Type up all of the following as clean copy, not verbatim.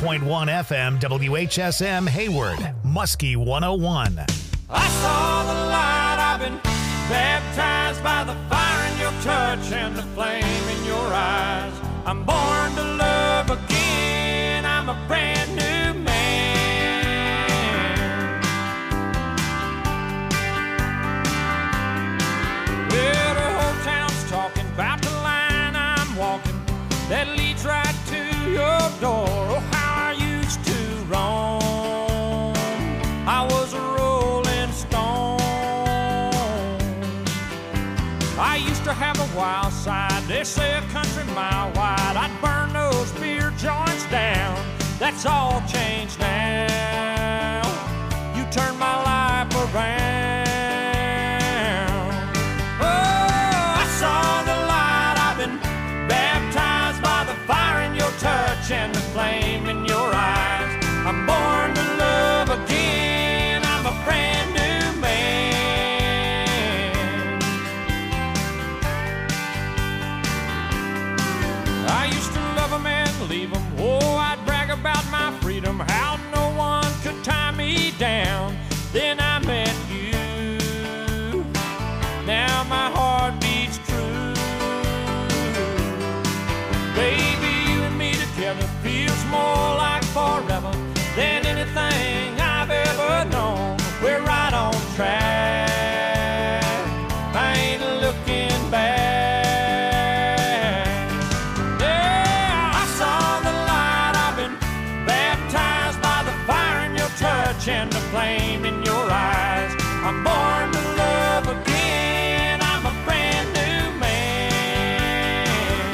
100.1 FM WHSM Hayward, Muskie 101. I saw the light, I've been baptized by the fire in your touch and the flame in your eyes. I'm born to love again, I'm a brand new man. Well, the whole town's talking about the line I'm walking that leads right to your door. Oh, how I used to roam, I was a rolling stone. I used to have a wild side, they say a country mile wide. I'd burn those beer joints down, that's all changed now. You turned my life around. Oh, I saw the light, I've been baptized by the fire in your touch and the flame in your eyes. I'm born to love again, I'm a brand new man. I used to love them and leave them. Oh, I'd brag about my freedom, how no one could tie me down. Then I met you, now my heart beats true. Baby, you and me together feels more like forever than anything I've ever known. We're right on track, I ain't looking back. Yeah, I saw the light, I've been baptized by the fire in your touch and the flame in your eyes. I'm born to love again, I'm a brand new man.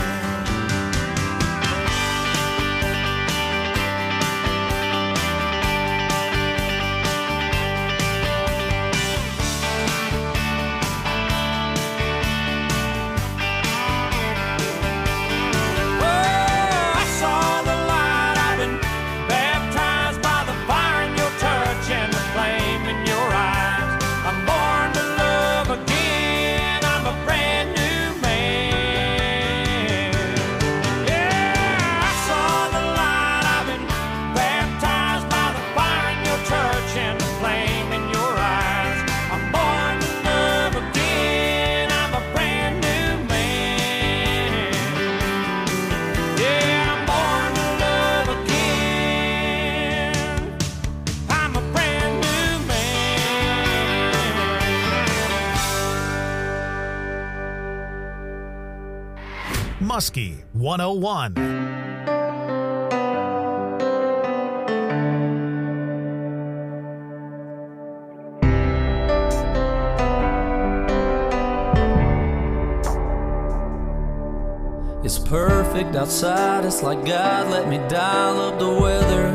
Oh, I saw the light, I've been baptized by the fire in your touch and the flame in your eyes. I'm born to love again, I'm a brand new man. Yeah, I saw the light, I've been baptized by the fire in your touch and the flame in your eyes. I'm born to love again, I'm a brand new man. Yeah, I'm born to love again, I'm a brand new man. Muskie 101. It's perfect outside, it's like God let me dial up the weather.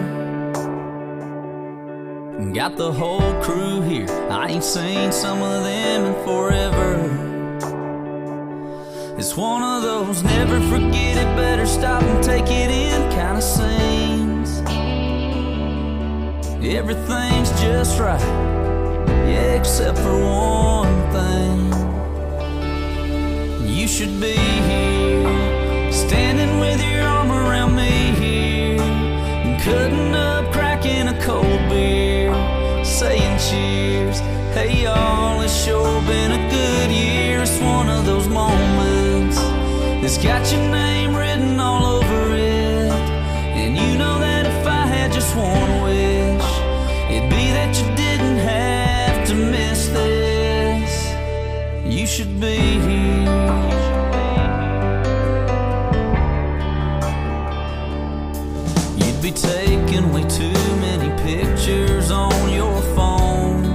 Got the whole crew here, I ain't seen some of them in forever. It's one of those never forget it, better stop and take it in kind of scenes. Everything's just right, yeah, except for one thing. You should be here, standing with your arm around me here, cutting up, cracking a cold beer, saying cheers. Hey y'all, it's sure been a good year. It's one of those moments that's got your name written all over it. And you know that if I had just one wish, it'd be that you didn't have to miss this. You should be here. You'd be taking way too many pictures on your phone,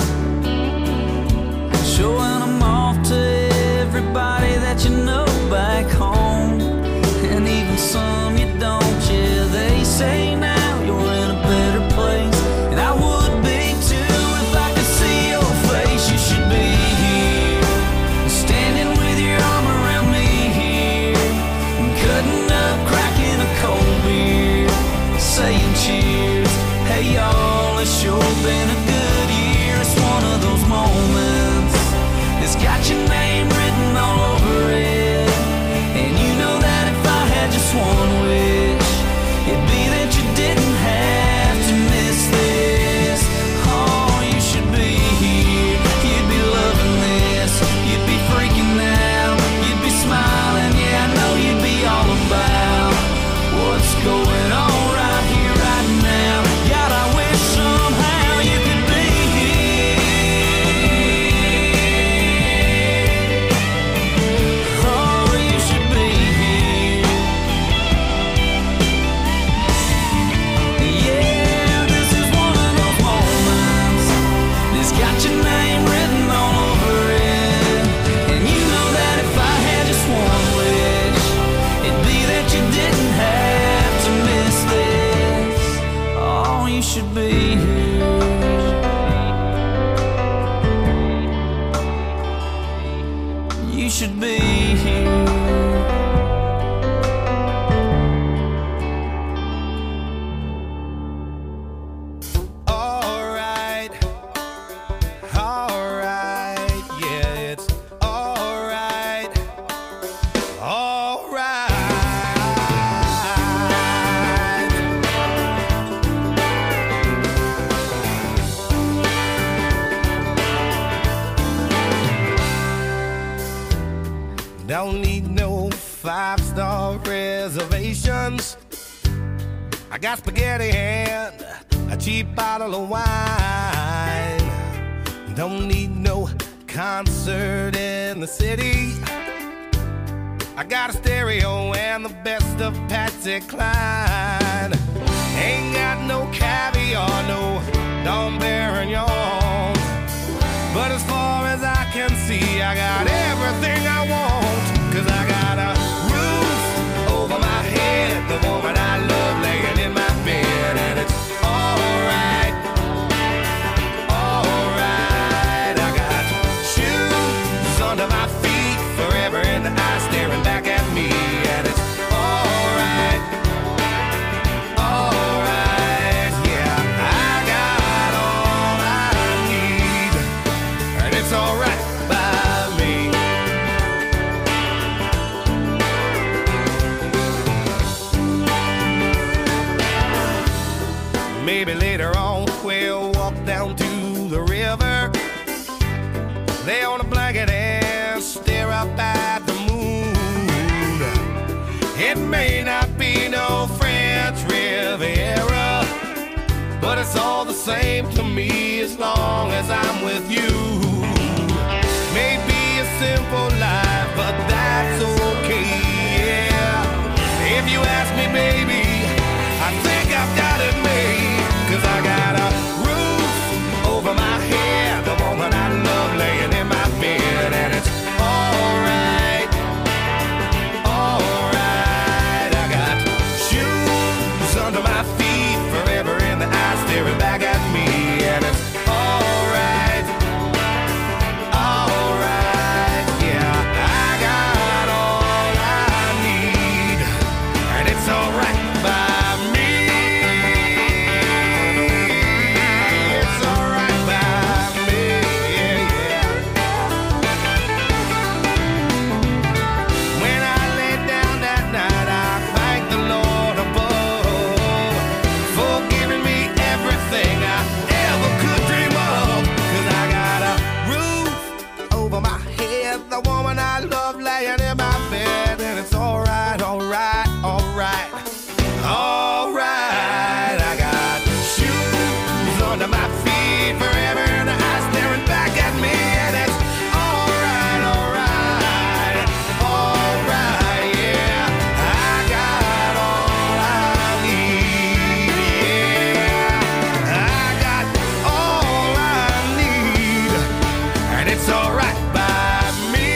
showing them off to everybody that you know back home, and even some you don't. Yeah, they say now you're in a better place, and I would be too if I could see your face. You should be here, standing with your arm around me here, cutting up, cracking a cold beer, saying cheers. Hey y'all, it's sure been a good should be here. You should be here. Don't need no 5-star reservations. I got spaghetti and a cheap bottle of wine. Don't need no concert in the city. I got a stereo and the best of Patsy Cline. Ain't got no caviar, no Dom Perignon. But as far as I can see, I got everything I want. 'Cause I got a roof over my head, the woman I love laying in my bed, and it's alright, alright. I got shoes under my feet, forever in the eye staring back at me, and it's alright, alright. Yeah, I got all I need, and it's alright by me. Maybe later on we'll walk down to the river, lay on a blanket and stare up at the moon. It may not be no French Riviera, but it's all the same to me as long as I'm with you. Maybe a simple life, but that's okay, yeah. If you ask me, baby, I think I've got it made. 'Cause I got a roof over my head, the woman I love laying in my bed, and it's alright, alright. I got shoes under my feet, forever in the eye staring back at me, and it's alright, alright. Yeah, I got all I need, and it's alright by me. The woman I love laying in my bed, and it's alright, alright, alright, alright. I got shoes under my feet, forever in the eye staring back at me, and it's alright, alright, alright, yeah. I got all I need, yeah. I got all I need, and it's alright by me.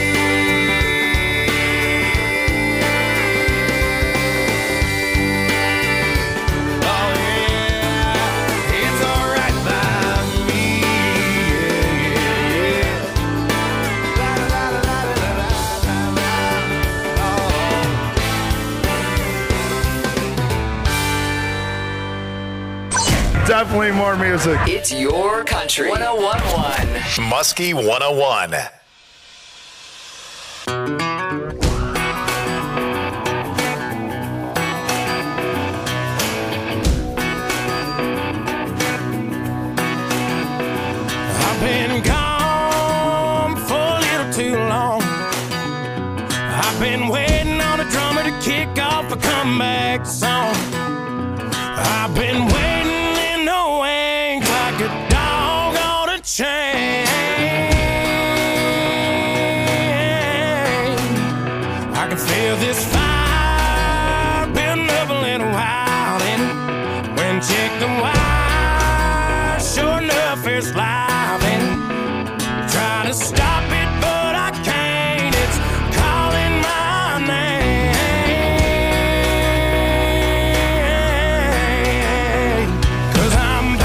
Oh yeah, it's alright by me. Yeah, yeah, yeah. La la la la la la la la. Oh. Definitely more music. It's your country. 101.1. Muskie 101. I've been gone for a little too long. I've been waiting on a drummer to kick off a comeback song. I've been waiting in the wings like a dog on a chain. I can feel this fire building up a little while, and when check the wire, sure enough it's live, and trying to stop it but I can't. It's calling my name, 'cause I'm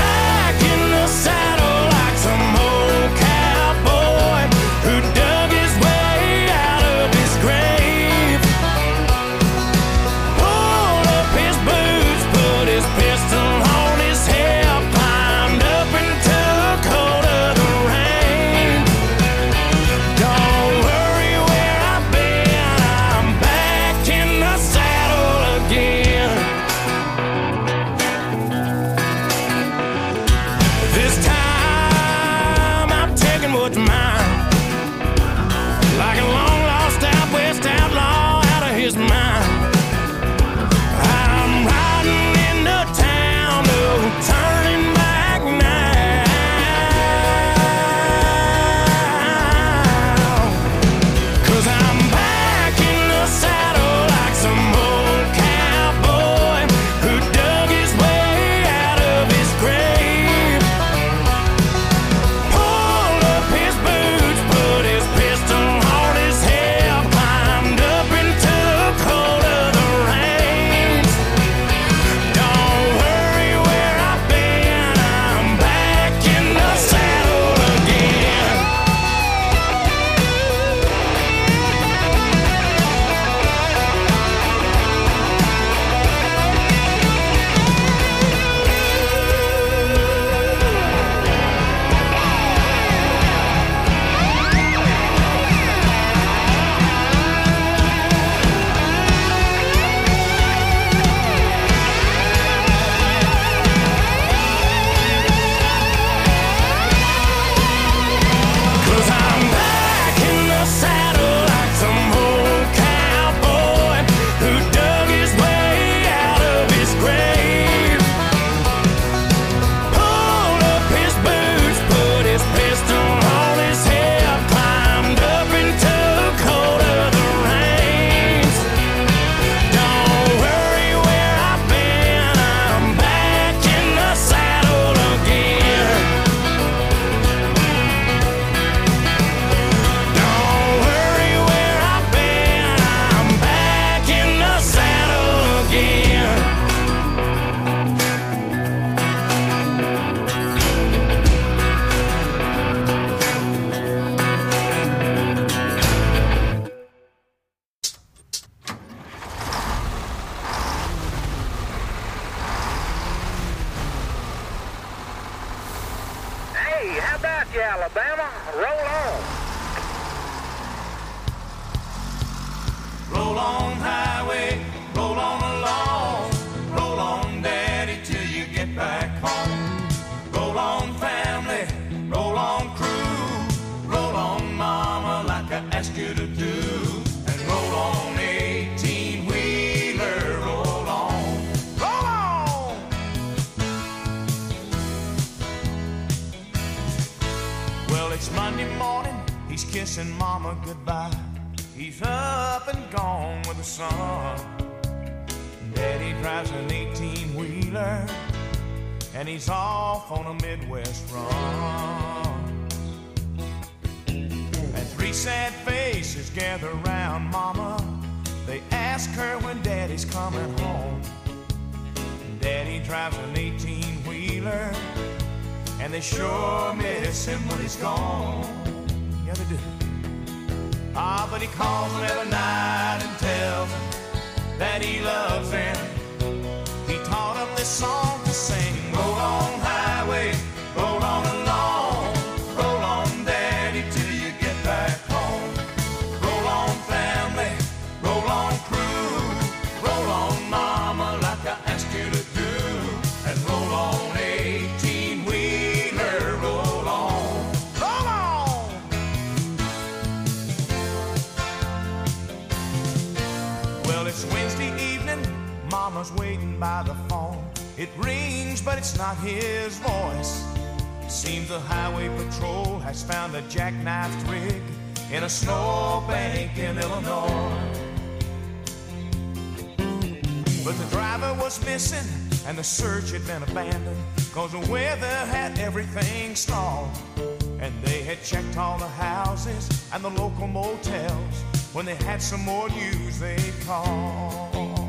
you, Alabama. Roll on. Roll on, highway, roll on along. Roll on, Daddy, till you get back home. Roll on, family, roll on, crew. Roll on, Mama, like I asked you to do. And roll on, 18-wheeler, roll on. Roll on! Well, it's Monday morning, he's kissing Mama goodbye. He's up and gone with the sun. Daddy drives an 18-wheeler, and he's off on a Midwest run. And three sad faces gather around Mama. They ask her when Daddy's coming home. Daddy drives an 18-wheeler, and they sure miss him when he's gone. Yeah, they do. Ah, but he calls them every night and tells them that he loves them. He taught them this song to sing. Roll on, highway, roll on along. Roll on, Daddy, till you get back home. Roll on, family, roll on, crew. Roll on, Mama, like I asked you to do. And roll on, 18-wheeler, roll on. Roll on! Well, it's Wednesday evening, Mama's waiting by the phone. It rings, but it's not his voice. Seems the highway patrol has found a jackknifed rig in a snowbank in Illinois. But the driver was missing, and the search had been abandoned, 'cause the weather had everything stalled. And they had checked all the houses and the local motels. When they had some more news, they'd call.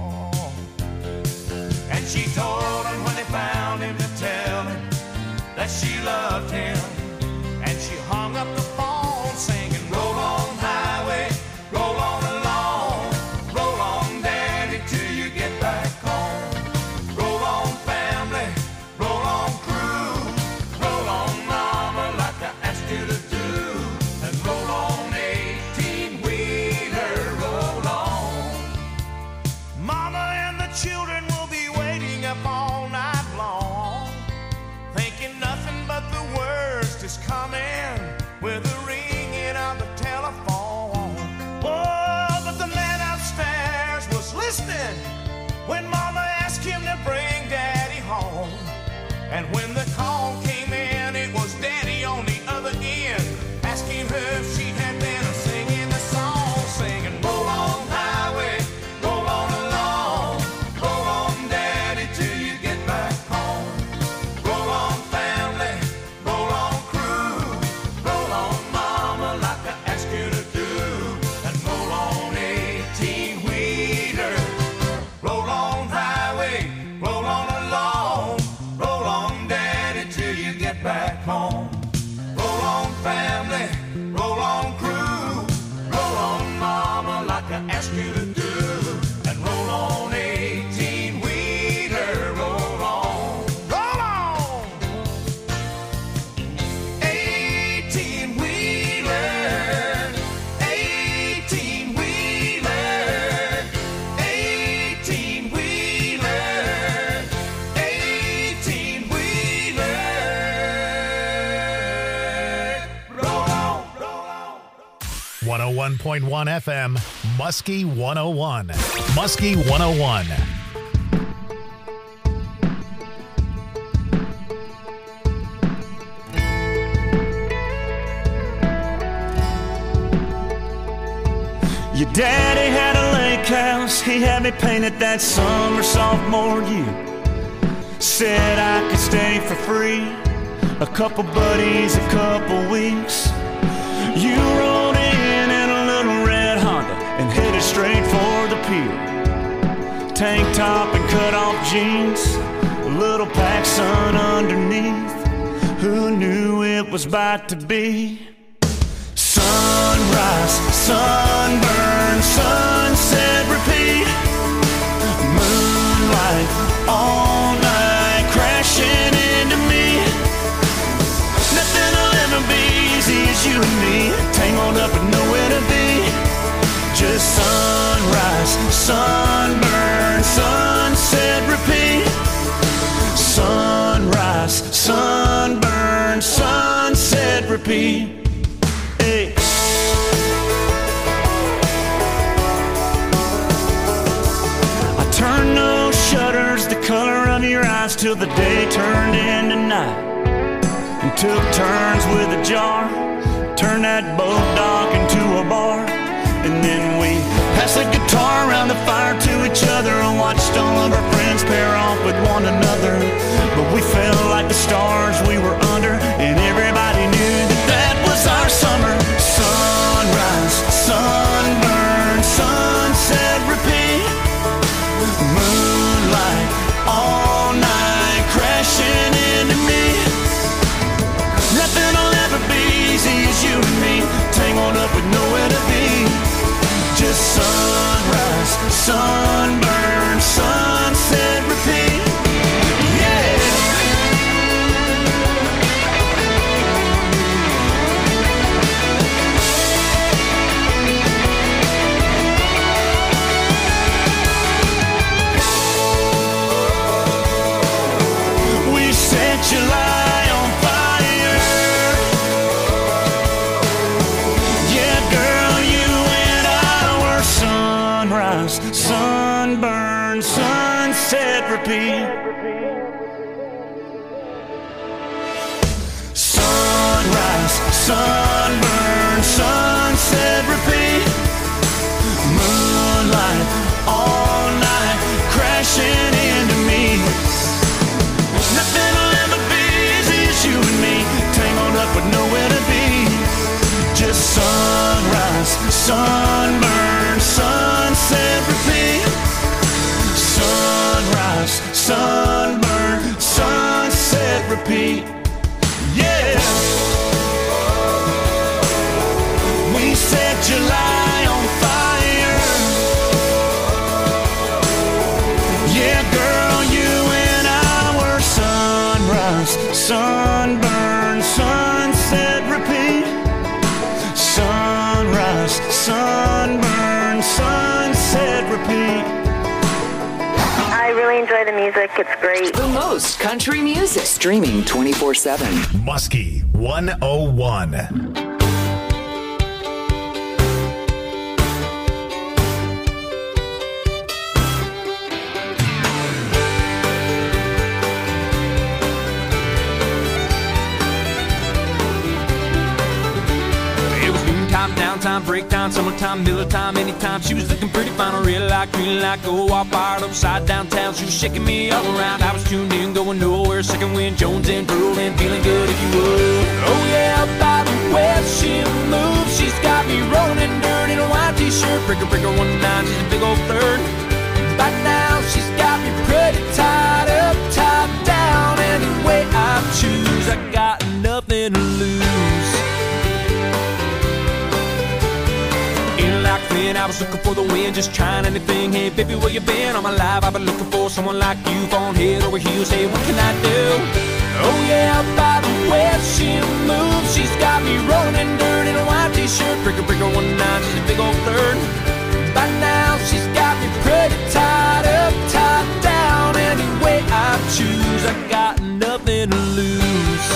And she told him when they found him to tell him that she loved him. And she hung up the phone singing, roll on, highway, roll on along. Roll on, Daddy, till you get back home. Roll on, family, roll on, crew. Roll on, Mama, like I asked you to do. And roll on, 18-wheeler, roll on. Mama and the children will be waiting up all night long, thinking nothing but the worst is coming with the ringing of the telephone. Oh, but the man upstairs was listening when Mama asked him to bring Daddy home. And when the call came in, it was Daddy on the other end, asking her if she had been singing the song, singing, roll on, highway, roll on along. Roll on, Daddy, till you get back home. Roll on, family, roll on, crew. Roll on, Mama, like I asked you to do. And roll on, 18-wheeler. Roll on, highway, roll on along. Roll on, Daddy, till you get back home. Roll on, family, roll on, crew. Roll on, Mama, like I asked you to do. And roll on, 18-wheeler, roll on. Roll on! 18-wheeler, 18-wheeler, 18-wheeler, 18-wheeler. Roll on, roll on. 101.1 FM, Muskie 101. Muskie 101. Your daddy had a lake house, he had me painted that summer sophomore year. Said I could stay for free, a couple buddies, a couple weeks. You rolled in a little red Honda and headed straight for the pier. Tank top and cut off jeans, a little PacSun underneath. Who knew it was about to be? Sunrise, sunburn, sunset, repeat. Moonlight, all night, crashing into me. Nothing will ever be sunburn, sunset, repeat. Hey. I turned those shutters the color of your eyes till the day turned into night, and took turns with a jar, turned that boat dock into a bar, and then we passed the guitar around the fire to each other and watched all of our friends pair off with one another. But we felt like the stars we were under, and everybody knew that that was our summer. Sunrise, sunburn, sunset, repeat. Moonlight all night crashing into me. Nothing will ever be easy as you and me, tangled up with nowhere to be. Just sunrise, sunburn, sunset, repeat. Yeah. We set July on fire. Yeah, girl, you and I were sunrise, sunburn, sunset, repeat. Sunrise, sunburn, sunset, repeat. Moonlight all night crashing into me. Nothing will ever be easy as you and me, tangled up with nowhere to be. Just sunrise, sunburn, sunset, repeat. Sunrise, sunburn, sunset, repeat. Yeah. We set July on fire. Yeah, girl, you and I were sunrise, sunburn, sunset, repeat. Sunrise, sunburn, sunset, repeat. I really enjoy the music. It's great. The most country music. Streaming 24/7. Muskie 101. It was noontime, downtime, break time, summertime, Miller time, anytime. She was looking pretty fine, real like, green like, go all fired upside downtown. She was shaking me all around. I was tuned in, going nowhere. Second wind, Jones and drooling, feeling good if you would. Oh yeah, by the way she moves, she's got me rolling in dirt in a white t-shirt. Breaker, breaker, 1-9, she's a big old flirt. By now, she's got me pretty tied up, tied down. Any way I choose, I got nothing to lose. Like Flynn, I was looking for the wind, just trying anything. Hey baby, where you been? All my life I've been looking for someone like you, falling head over heels. Hey, what can I do? Oh yeah, by the way she moves, she's got me rolling in dirt in a white t-shirt. Breaker, breaker, 1-9, she's a big old flirt. By now she's got me pretty tied up, tied down. Any way I choose, I got nothing to lose.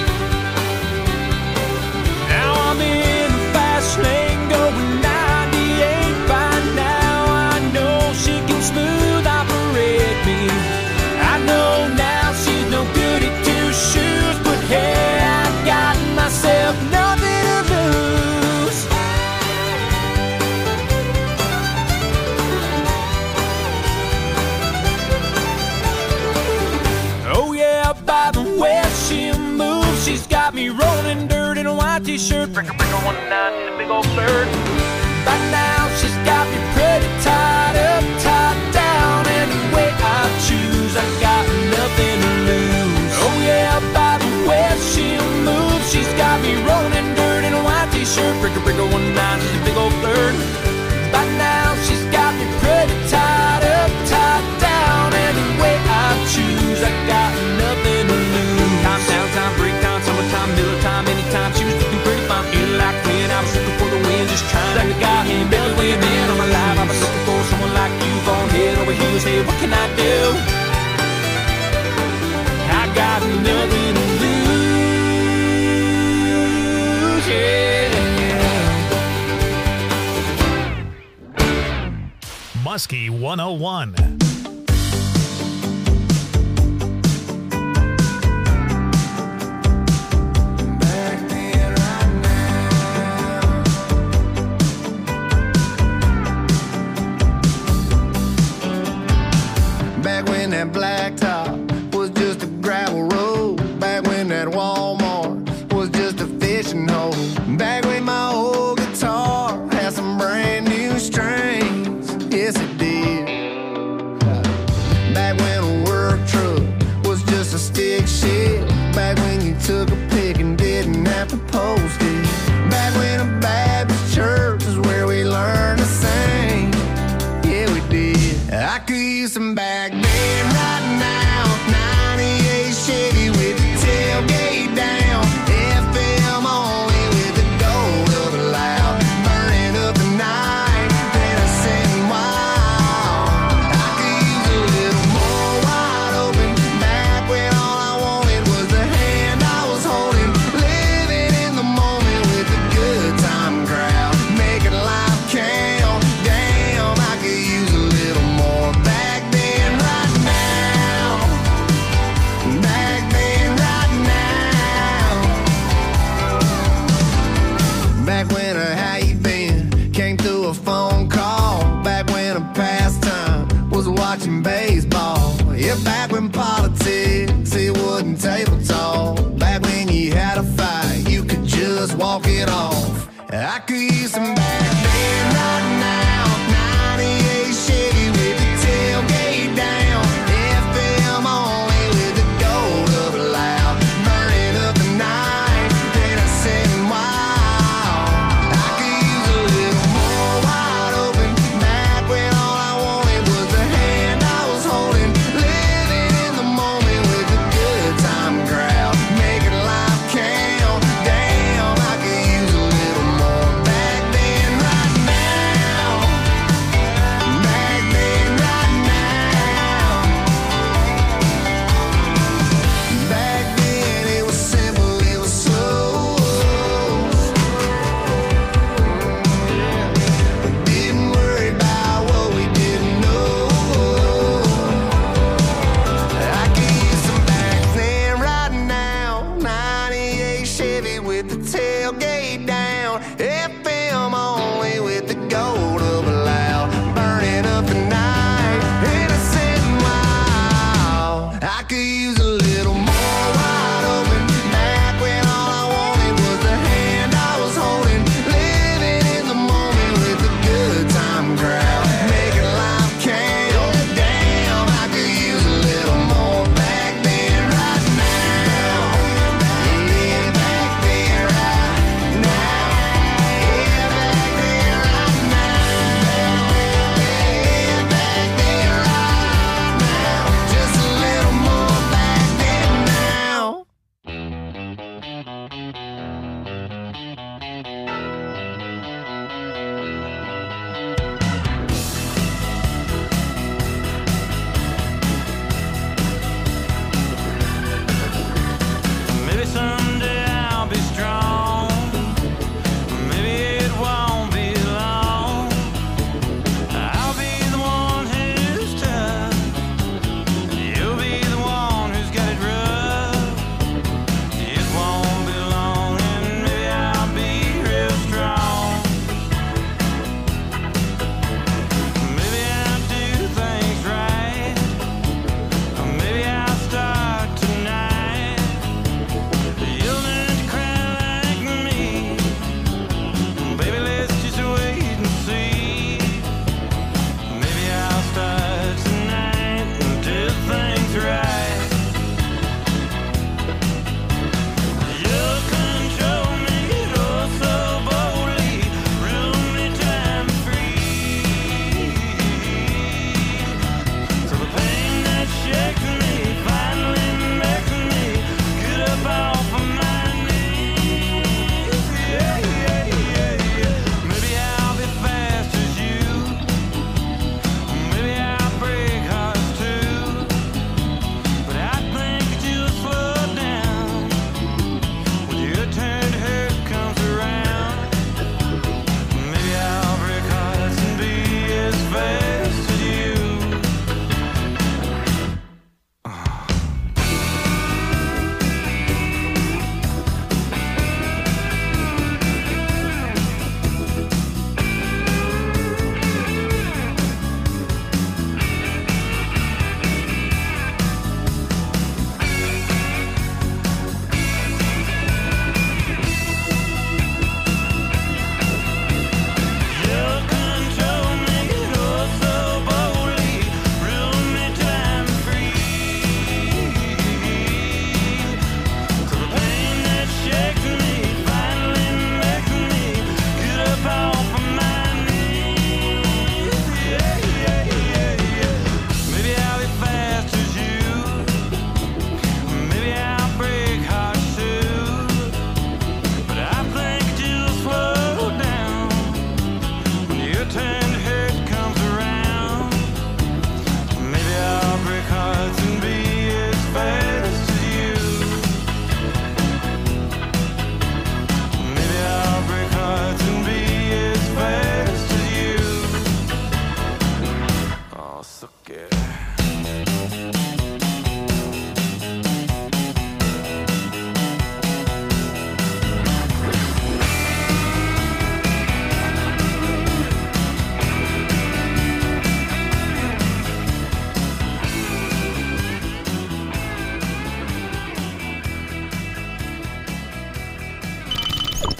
Now I'm in the fast lane going 98. By now I know she can smooth operate me. I know now she's no good at two shoes, but hey, I got myself nothing to lose. Oh yeah, by the way she moves, she's got me rolling dirt in a white t-shirt. Breaker, breaker, 1-9, and a big old flirt. By now she's got me pretty tied up, tied down. Any way I choose, I got nothing to lose. Oh yeah, by the way she moves, she's got me rolling in dirt in a white t-shirt. Breaker, breaker, 1-9, she's a big old flirt. By now she's got me pretty tied up, tied down. Any way I choose, I got nothing to lose. Time, downtime, break time, summertime, Miller time, anytime. She was looking pretty fine, feeling like Flynn. I was looking for the wind, just trying to guide him. Belly Husky 101. Back when that blacktop was just a gravel road. Back when that Walmart was just a fishing hole. Back when my old guitar had some brand new strings. Yes, it did. Back when a work truck was just a stick shift. Back when you took a pic and didn't have to post it. Back when a Baptist church was where we learned to sing. Yeah, we did. I could use some back then right now. 98 Chevy with the tailgate down. FM only with the gold of it loud. Burning up the night, then I sitting wild. I could use a little more wide open. Back when all I wanted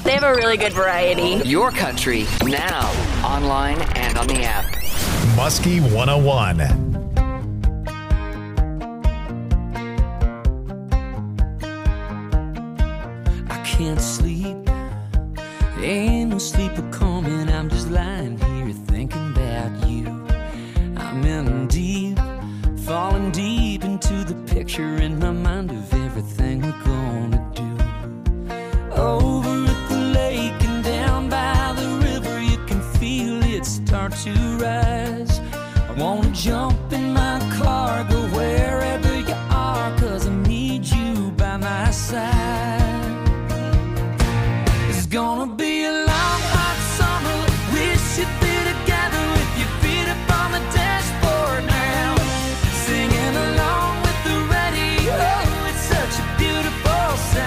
They have a really good variety. Your country, now, online and on the app. Muskie 101. I can't sleep, ain't no sleeper coming. I'm just lying here thinking about you. I'm in deep, falling deep into the picture in my mind of everything we're gonna do. Over at the lake and down by the river, you can feel it start to rise. I wanna jump in my car, go wherever you are, 'cause I need you by my side. It's gonna be a long, hot summer. We should be together with your feet up on the dashboard now, singing along with the radio. It's such a beautiful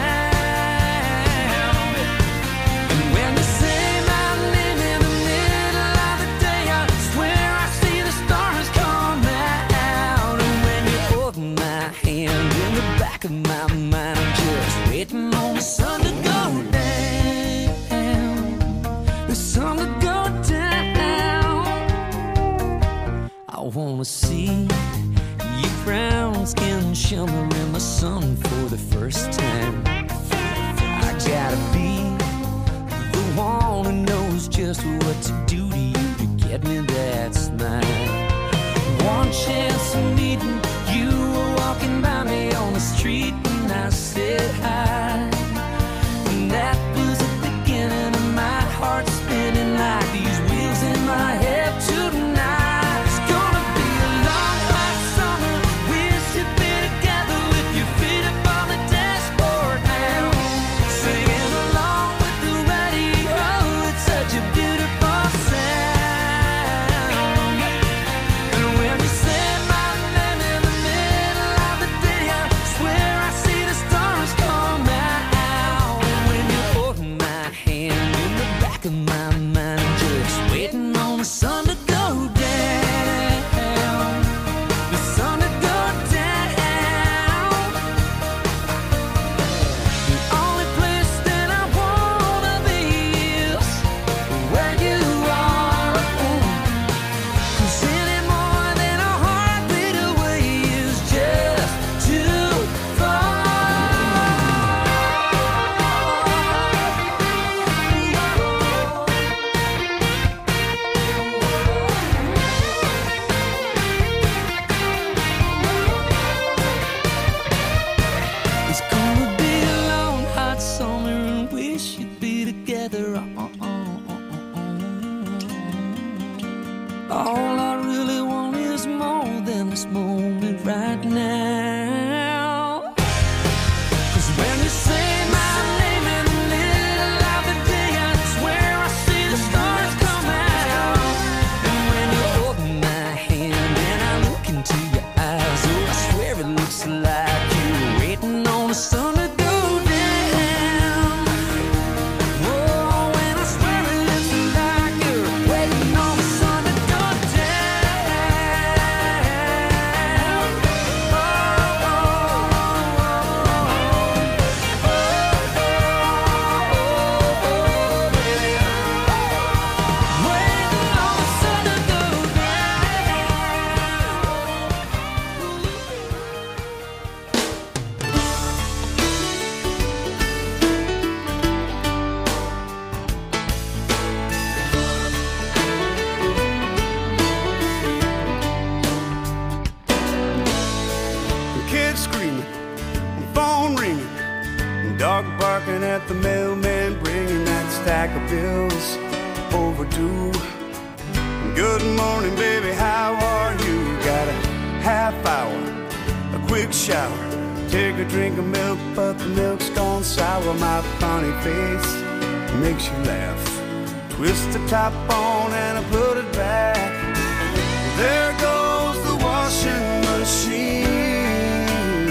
sound. And when you say my name in the middle of the day, I swear I see the stars come out. And when you hold my hand in the back of my mind, I'm just waiting on the sun to go down. The sun to go down. I wanna see your brown skin shimmer in the sun for the first time. I gotta be the one who knows just what to do to you to get me that smile. One chance of meeting you, were walking by me on the street and I said hi. And that was the beginning of my heart spinning like these wheels in my head tonight. It's gonna be a long, hot summer. We should be together with your feet up on the dashboard now, singing along with the radio. It's such a beautiful sound. And when you say my name in the middle of the day, I swear I see the stars come out. And when you hold my hand in the back of my mind, I'm just waiting on the sun to go down. The sun to go down. The only place that I wanna be is where you are. 'Cause any more than a heartbeat away is just too far. It's gonna be a long, hot summer and we should be together. All I really want is more than this moment right now. 'Cause when you say my name in the middle of the day, I swear I see the stars come out. And when you hold my hand and I look into your eyes, oh, I swear it looks like you're waiting on the sun to go down. Oh, and I swear it looks like you're waiting on the sun to go down. Oh, oh, oh, waiting on the sun to go The kids screaming, the phone ringing, dog barking at the mailman, bringing that stack of bills overdue. Good morning, baby, how are you? Got a half hour, a quick shower, take a drink of milk, but the milk's gone sour. My funny face makes you laugh. Twist the top on and I put it back. There goes the washing machine.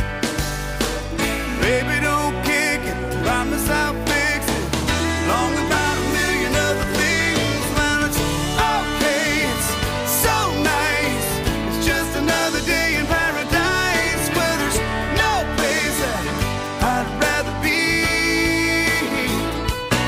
Baby, don't kick it, promise I'll fix it. Long about a million other things, man, it's okay, it's so nice. It's just another day in paradise, where there's no place that I'd rather be.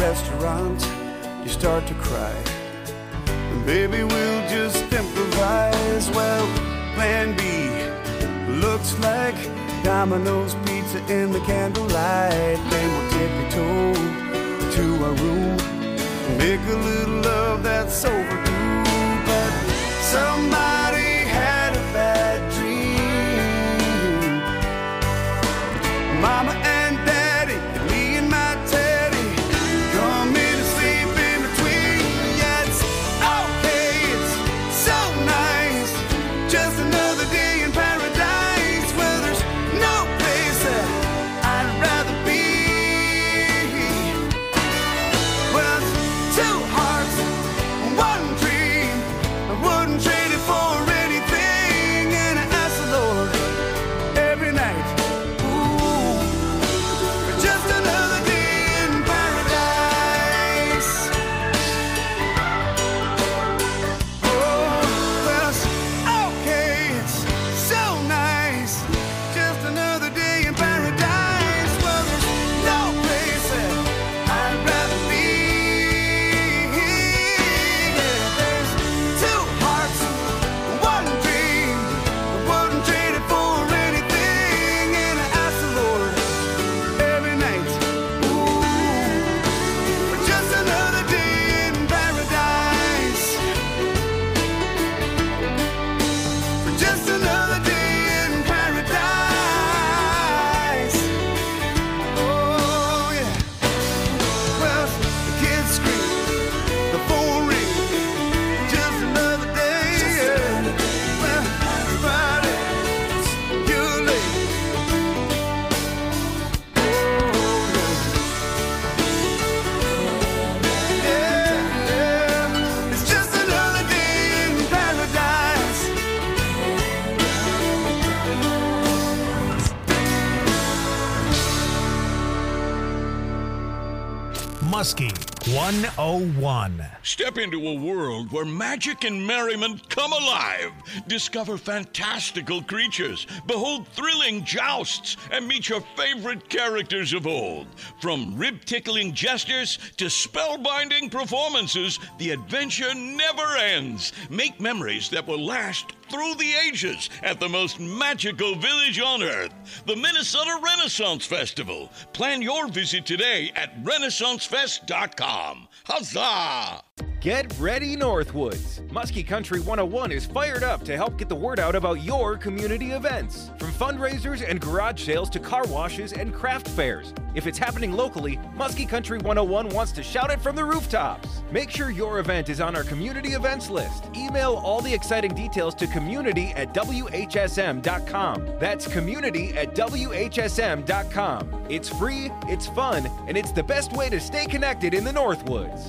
restaurant, you start to cry. And baby, we'll just improvise. Well, plan B looks like Domino's pizza in the candlelight. Then we'll tippy-toe to our room, make a little love that's overdue. But somebody had a bad dream. Mama and Daddy, and me and my Teddy, come in and sleep in between. Yeah, it's okay, it's so nice, just another day in paradise. Well, there's no place that I'd rather be. Well, it's two hearts, one dream, I wouldn't trade it for anything. And I ask the Lord every night, ooh, for just another day in paradise. Oh, well, it's okay, it's so nice, just another day in paradise. Well, there's no place that I'd rather be. Yeah, there's two hearts, one dream, I wouldn't trade it for anything. And I ask the Lord every night, ooh, for just another day in paradise. For just another day in paradise. Oh, yeah. Well, the kids scream, the phone rings, just another day. Well, it's Friday, you're late. Oh, yeah. It's just another day in paradise. Muskie 101. Step into a world where magic and merriment come alive. Discover fantastical creatures, behold thrilling jousts, and meet your favorite characters of old. From rib-tickling gestures to spellbinding performances, the adventure never ends. Make memories that will last through the ages at the most magical village on earth, the Minnesota Renaissance Festival. Plan your visit today at renaissancefest.com. Huzzah! Get ready, Northwoods! Muskie Country 101 is fired up to help get the word out about your community events. From fundraisers and garage sales to car washes and craft fairs. If it's happening locally, Muskie Country 101 wants to shout it from the rooftops. Make sure your event is on our community events list. Email all the exciting details to community@whsm.com. That's community@whsm.com. It's free, it's fun, and it's the best way to stay connected in the Northwoods.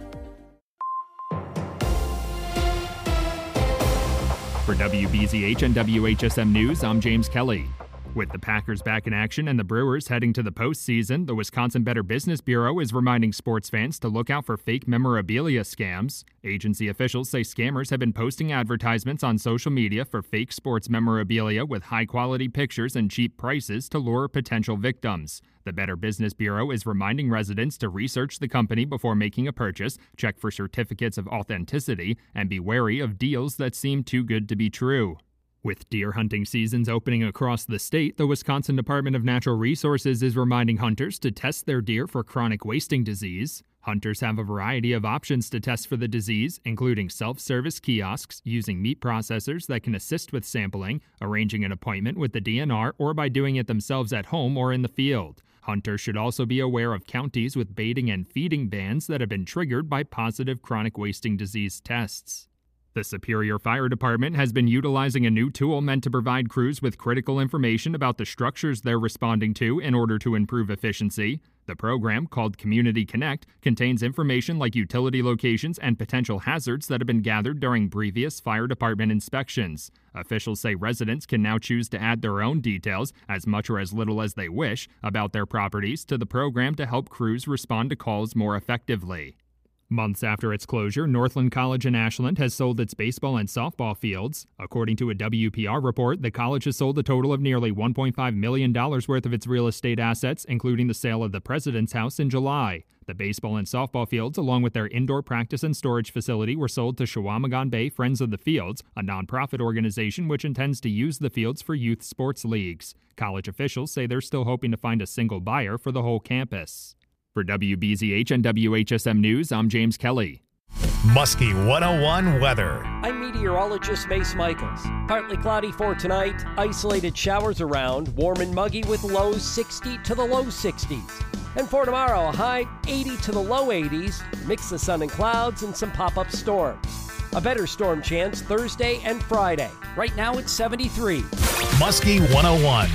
For WBZH and WHSM News, I'm James Kelly. With the Packers back in action and the Brewers heading to the postseason, the Wisconsin Better Business Bureau is reminding sports fans to look out for fake memorabilia scams. Agency officials say scammers have been posting advertisements on social media for fake sports memorabilia with high-quality pictures and cheap prices to lure potential victims. The Better Business Bureau is reminding residents to research the company before making a purchase, check for certificates of authenticity, and be wary of deals that seem too good to be true. With deer hunting seasons opening across the state, the Wisconsin Department of Natural Resources is reminding hunters to test their deer for chronic wasting disease. Hunters have a variety of options to test for the disease, including self-service kiosks using meat processors that can assist with sampling, arranging an appointment with the DNR, or by doing it themselves at home or in the field. Hunters should also be aware of counties with baiting and feeding bans that have been triggered by positive chronic wasting disease tests. The Superior Fire Department has been utilizing a new tool meant to provide crews with critical information about the structures they're responding to in order to improve efficiency. The program, called Community Connect, contains information like utility locations and potential hazards that have been gathered during previous fire department inspections. Officials say residents can now choose to add their own details, as much or as little as they wish, about their properties to the program to help crews respond to calls more effectively. Months after its closure, Northland College in Ashland has sold its baseball and softball fields. According to a WPR report, the college has sold a total of nearly $1.5 million worth of its real estate assets, including the sale of the President's House in July. The baseball and softball fields, along with their indoor practice and storage facility, were sold to Chequamegon Bay Friends of the Fields, a nonprofit organization which intends to use the fields for youth sports leagues. College officials say they're still hoping to find a single buyer for the whole campus. For WBZH and WHSM News, I'm James Kelly. Muskie 101 weather. I'm meteorologist Mace Michaels. Partly cloudy for tonight, isolated showers around, warm and muggy with lows 60 to the low 60s. And for tomorrow, a high 80 to the low 80s, mix of sun and clouds and some pop-up storms. A better storm chance Thursday and Friday. Right now it's 73. Muskie 101.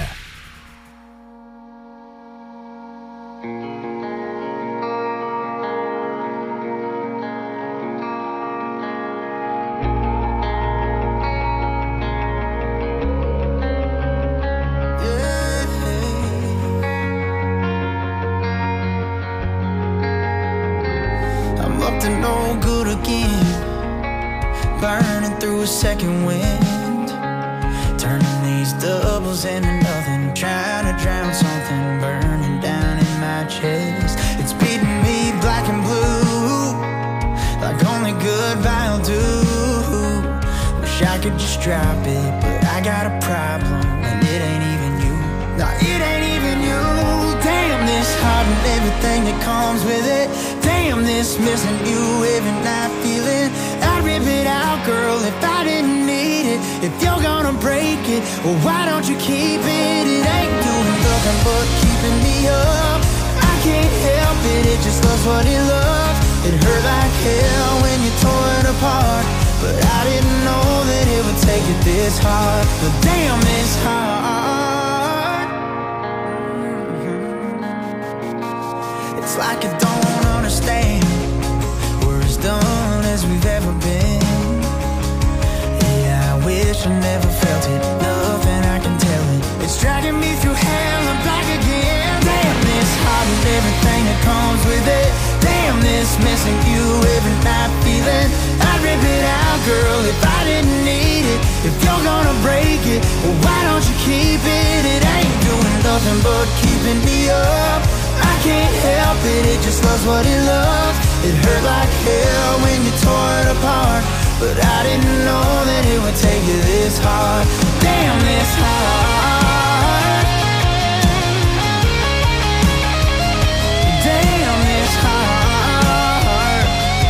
Burning through a second wind, turning these doubles into nothing, trying to drown something burning down in my chest. It's beating me black and blue, like only goodbye will do. Wish I could just drop it, but I got a problem, and it ain't even you. No, it ain't even you. Damn, this heart and everything that comes with it. Damn, this missing you every night feeling. I'd rip it out, girl, if I didn't need it. If you're gonna break it, well, why don't you keep it? It ain't doing nothing but keeping me up. I can't help it, it just loves what it loves. It hurt like hell when you tore it apart, but I didn't know that it would take it this hard. But damn, it's hard. It's like I don't understand. We're as done as we've ever been. Yeah, I wish I never felt it. Nothing I can tell it. It's dragging me through hell and back again. Damn, this heart and everything that comes with it. Damn, this missing you every night feeling. I'd rip it out, girl, if I didn't need it. If you're gonna break it, well, why don't you keep it? It ain't doing nothing but keeping me up. I can't help it, it just loves what it loves. It hurt like hell when you tore it apart, but I didn't know that it would take you this hard. Damn, this hard. Damn, this hard.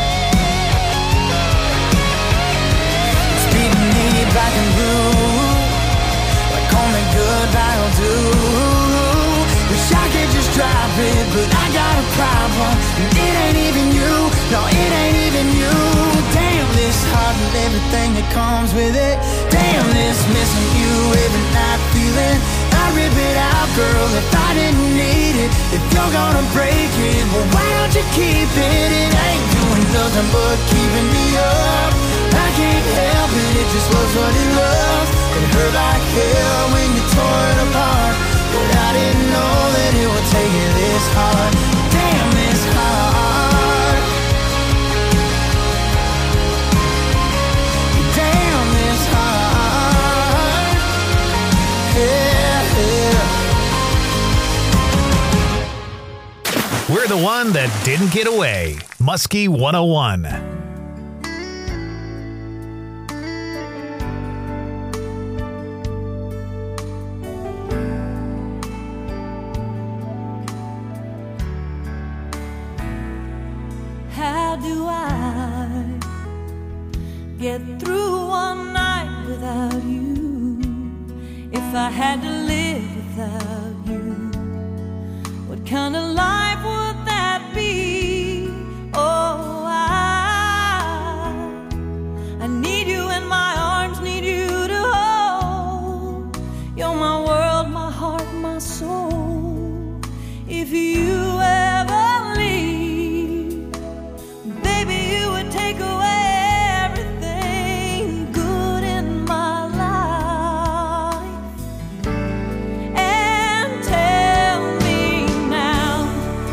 It's beating me black and blue, like only goodbye will do. Wish I could just drop it, but I got a problem, and it ain't even you. No, it ain't even you. Damn, this heart and everything that comes with it. Damn, this missing you every night feeling. I'd rip it out, girl, if I didn't need it. If you're gonna break it, well, why don't you keep it? It ain't doing nothing but keeping me up. I can't help it, it just loves what it loves. It hurt like hell when you tore it apart, but I didn't know that it would take you this hard. Damn, this hard. Damn, this hard. Yeah, yeah. We're the one that didn't get away. Muskie 101. How do I get through one night without you? If I had to live without you, what kind of life would that be? Oh, I need you in my arms, need you to hold. You're my world, my heart, my soul. If you ever leave, baby, you would take away everything good in my life. And tell me now,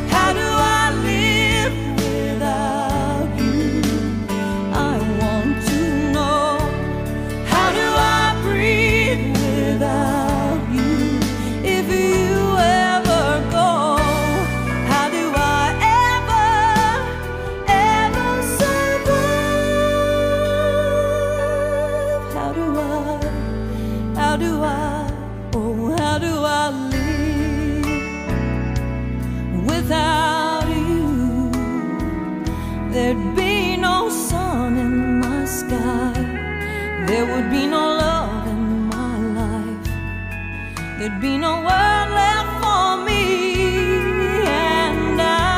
there'd be no sun in my sky. There would be no love in my life. There'd be no world left for me. And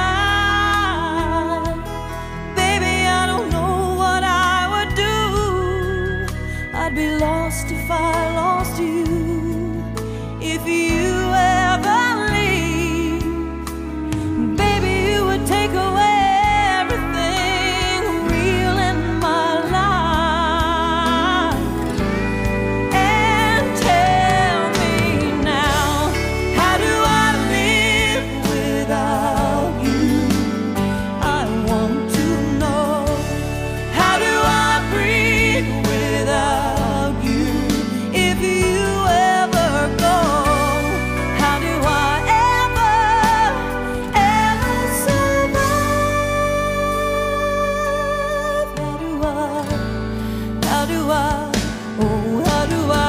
baby, I don't know what I would do. I'd be lost if I lost you. If you ever leave, baby, you would take away everything real in my life. And tell me now, how do I live without you? I want to know. How do I breathe without you? If you ever go, how do I ever survive? How do I, oh, how do I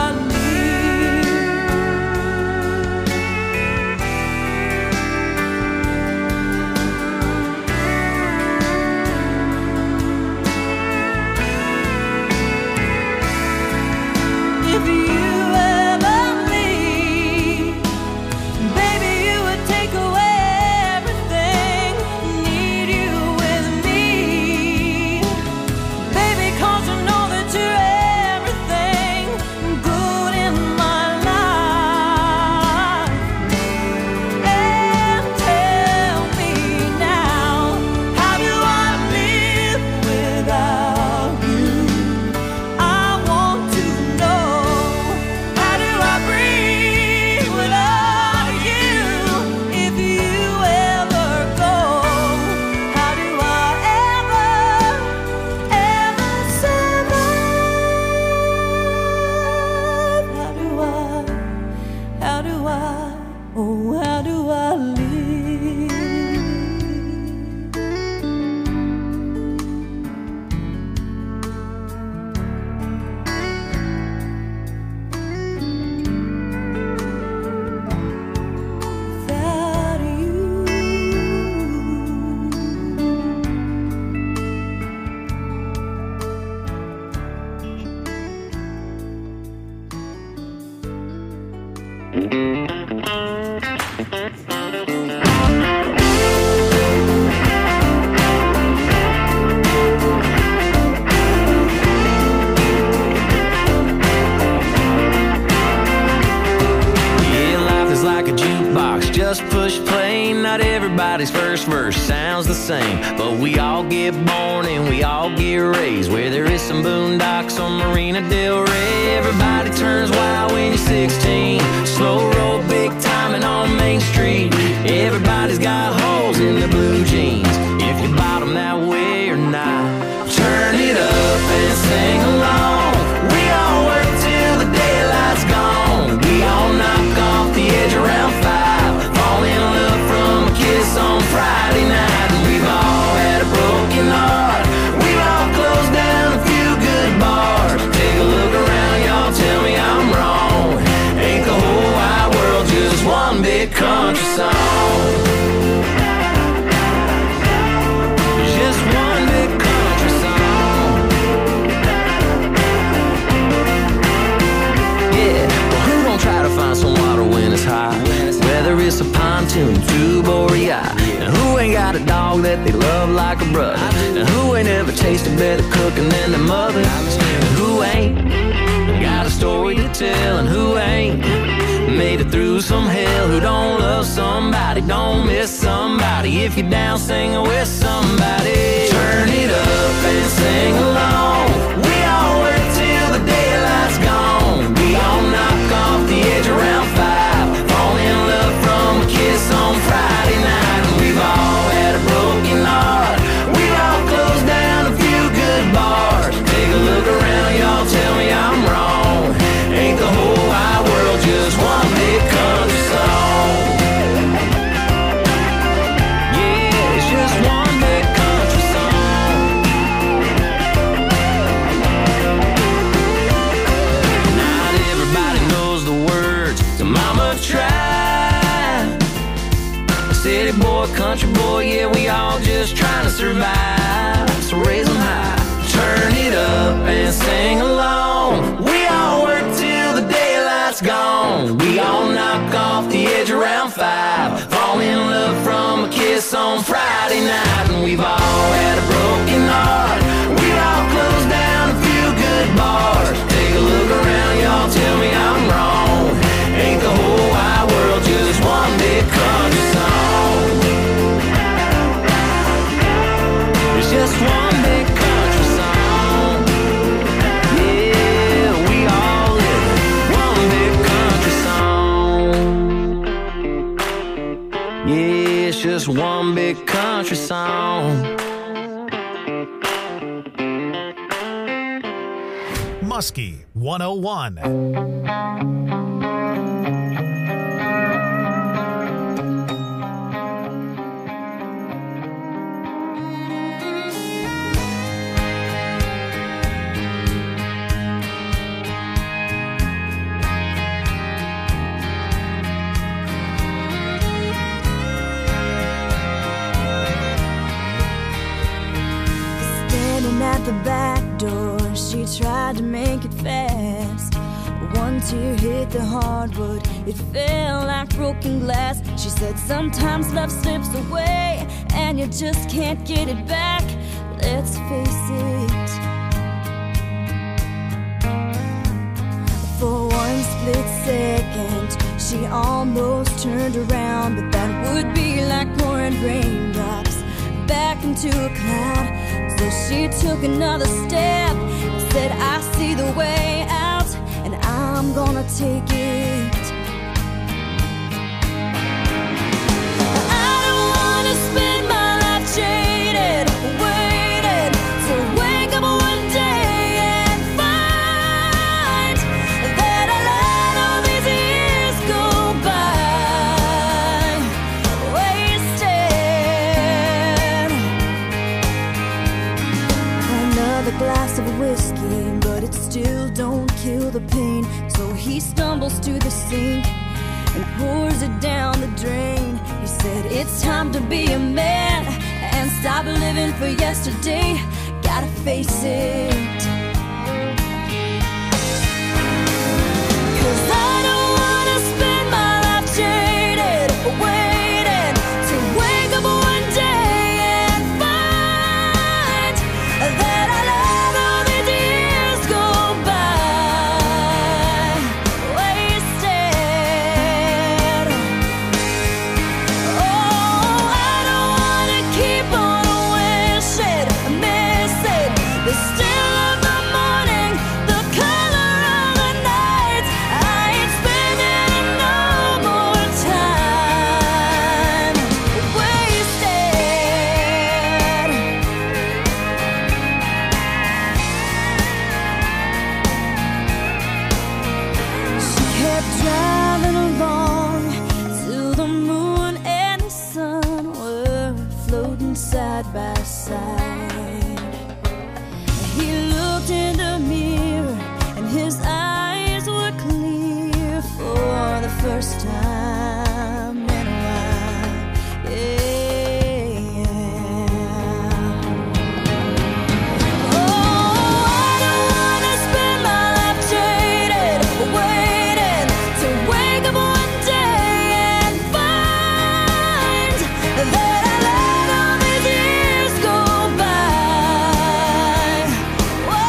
if you ever leave, baby, you would take away everything. Need you with me, baby, 'cause I know that you're everything good in my life. And tell me now, how do I live without you? I want to know. How do I breathe without you? If you ever go, how do I ever survive? How do I, oh, how do I live? Without you. Yeah, life is like a jukebox, just push play. Not everybody's first verse sounds the same, but we all get born and we all get raised where there is some boondocks on Marina Del Rey. Everybody turns wild when you're 16, slow roll, big timing on Main Street. Everybody's got holes in their blue jeans, if you bottom that way or not. Turn it up and sing along. We all work till the daylight's gone. We all knock off the edge around 5, fall in love from a kiss on Friday night. And we've all had a broken heart. We've all closed down a few good bars. Take a look around, y'all, tell me I'm wrong. Ain't the whole wide world just one big country song? Just one big country song. Yeah, well, who gon' try to find some water when it's hot? Whether it's a pontoon, tube, or a yacht. And who ain't got a dog that they love like a brother? And who ain't ever tasted better cooking than their mother? And who ain't got a story to tell? And who ain't made it through some hell? Who don't love somebody, don't miss somebody? If you're down singing with somebody, turn it up and sing along. We all work till the daylight's gone. We all knock off the edge around 5, fall in love from a kiss on Friday night. And we've all had a broken heart. We've all closed down a few good bars. Take a look around, y'all, tell me I'm wrong. Ain't the whole wide world just one big country song? Yeah, it's just one big country song. country boy, yeah, we all just trying to survive. So raise them high, turn it up and sing along. We all work till the daylight's gone. We all knock off the edge around 5. Fall in love from a kiss on Friday night. And we've all had a broken heart. We all closed down a few good bars. Take a look around, y'all, tell me I'm wrong. Ain't the whole wide world just one big country song? It's just one big country song. Yeah, we all live one big country song. Yeah, it's just one big country song. Muskie 101. At the back door, she tried to make it fast. One tear hit the hardwood, it fell like broken glass. She said sometimes love slips away and you just can't get it back. Let's face it. For one split second, she almost turned around, but that would be like pouring raindrops back into a cloud. So she took another step and said, I see the way out, and I'm gonna take it. I don't wanna spend my life jaded, waiting to wake up one day and find that I let all these years go by wasted. Another glass of whiskey, but it still don't kill the pain. So he stumbles to the sink and pours it down the drain. He said, it's time to be a man and stop living for yesterday. Gotta face it. 'Cause I don't wanna spend my life jaded, waiting to wake up one day and find that I let all these years go by wasted. Oh, I don't wanna keep on wishing, missing the still of the morning, the color of the night. I ain't spending no more time wasted. She kept driving along till the moon and the sun were floating side by side. He looked in the mirror and his eyes were clear for the first time in a while. Yeah. Oh, I don't wanna spend my life jaded, waiting to wake up one day and find that I let all these years go by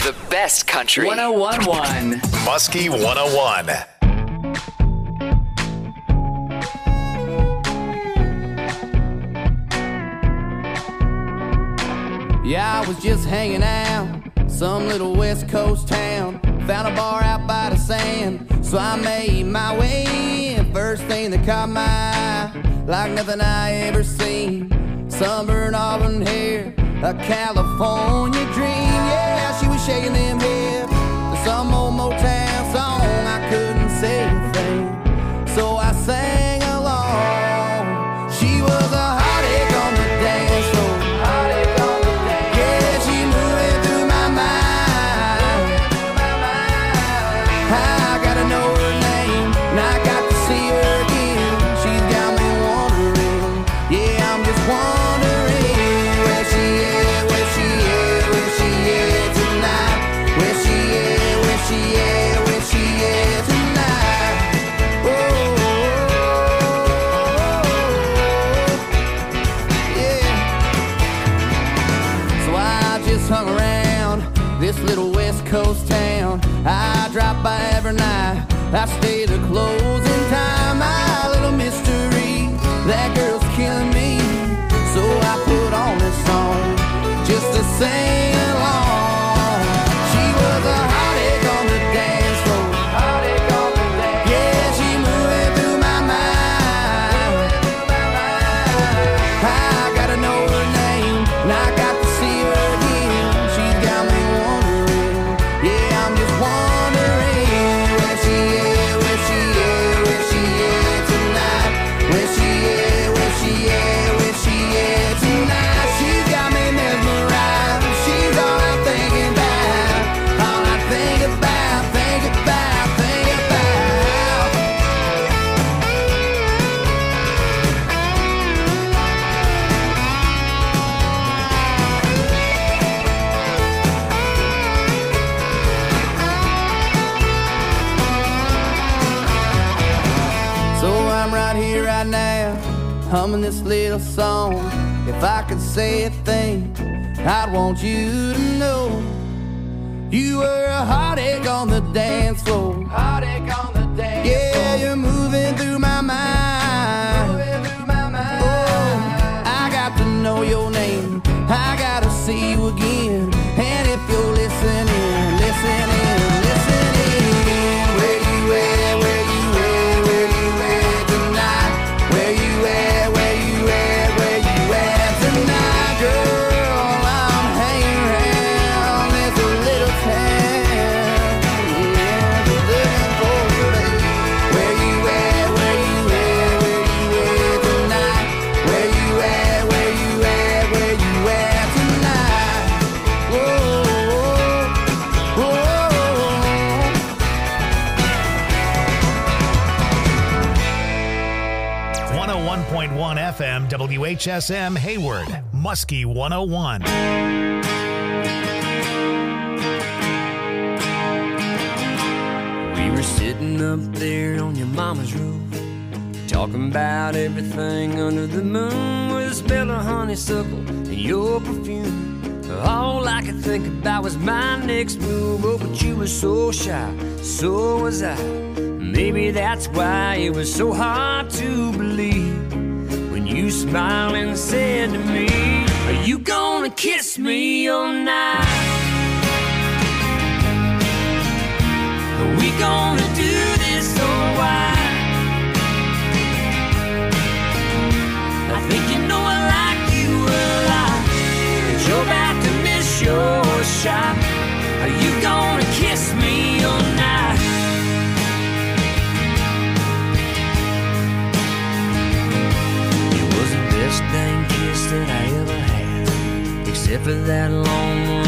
The best country. 101.1. Muskie 101. Yeah, I was just hanging out, some little West Coast town. Found a bar out by the sand, so I made my way in. First thing that caught my eye, like nothing I ever seen. Sunburned auburn hair, a California dream. Yeah, she was shaking them hips to some old Motown song. I couldn't say a thing, so I sang along. She was a heartache on the dance floor. Heartache on the dance. Yeah, she moving through my mind. I gotta know her name, and I got to see her again. She's got me wondering. Yeah, I'm just wondering where she is, where she is, where she is tonight. Where she is, where she is, where she is tonight. Oh, yeah. So I just hung around this little West Coast town. I drop by every night, I stay the closing time. My little mystery, that girl's killing me. So I put on this song just to sing along. She was a heartache on the dance floor. Heartache on the dance. Yeah, she moving through my mind. I gotta know her name, and I got to see her again. She's got me wondering. Yeah, I'm just wondering where she is, where she is, where she is tonight. Where she is, where she is, where she is tonight. She's got me mesmerized. She's all I'm thinking about. All I think about, think about, think about. So I'm right here, right now, humming this little song. If I could say a thing, I'd want you to know you were a heartache on the dance floor. Heartache on the dance floor. Yeah, you're moving through my mind. Moving through my mind. Oh, I got to know your name. I gotta see you again. And if you're listening, listening, listening, where you at, where you at, where you at tonight? Where you at, where you at, where you at tonight, girl? I'm hanging around this little town. Yeah, just looking for you, baby. Where you at, where you at, where you at tonight? Where you at, where you at, where you at tonight? Whoa, whoa, whoa. 101.1 FM WHSM Hayward, Muskie 101. We were sitting up there on your mama's roof, talking about everything under the moon, with a smell of honeysuckle and your perfume. All I could think about was my next move. Oh, but you were so shy, so was I. Maybe that's why it was so hard to believe when you smiled and said to me, are you gonna kiss me all night? Are we gonna do this or why? I think you know I like you a lot, but you're about to miss your shot. Are you gonna kiss me all night? It was the best dang kiss that I ever had, except for that long